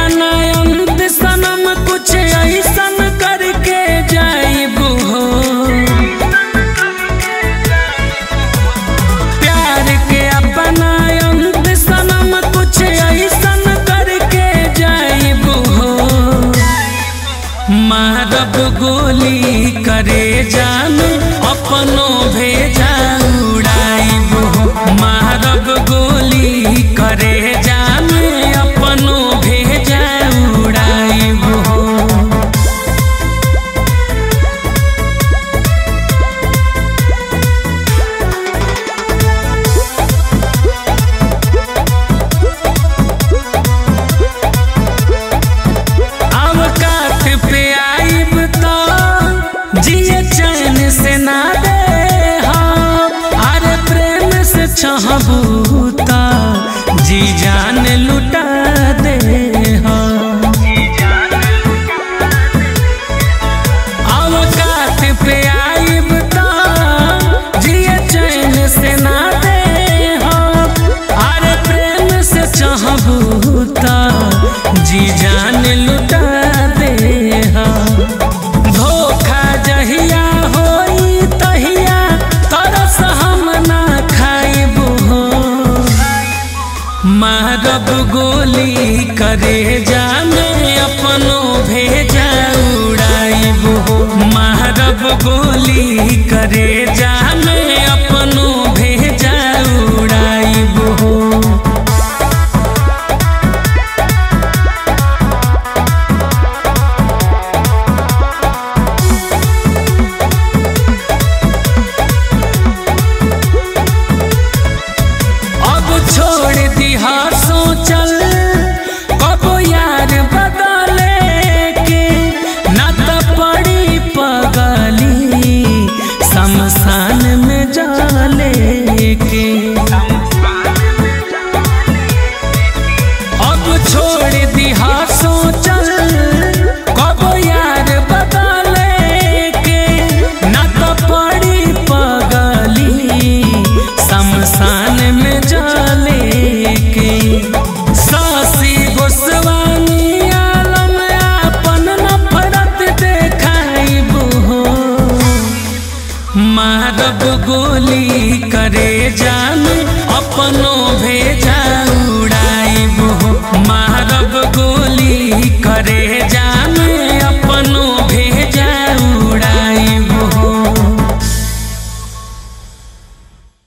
अपना अंत सनम कुछ ऐसन करके जाइबू हो। प्यार के अपना अंत सनम कुछ ऐसन करके जाइबू हो। मारब गोली करे जान अपनो भेजा उड़ाइबू हो। मारब गोली करे जान अपनो भेजा उड़ाइबू हो। अवकाश पे आइब तो जिए चैन से ना दे हम। अरे प्रेम से चाहबू ता जी जान लुटा दे हम। अवकाश पे आइब तो जिए चैन से ना दे हम। अरे प्रेम से चाहबू ता जी जान लुटा दे हम। धोखा जहिया होई तहिया तरस हम ना खाइबू हो। मारब गोली करे जाने अपनो भेजा उड़ाइबू हो। मारब गोली करे जाने अपनो भेजा उड़ाइबू हो। छोड़ दिहा सोचल कबो यार बदले के ना तो पड़ी पगली शमशान में जाले के। अब छोड़ दिहा सोचल कबो यार बदले के ना तो पड़ी पगली शमशान में जाले के। सासी गोस्वामी आलम अपन नफरत देखाइबू हो। मारब गोली करे जान अपनो भेजा उड़ाइबू हो। मारब गोली करे जान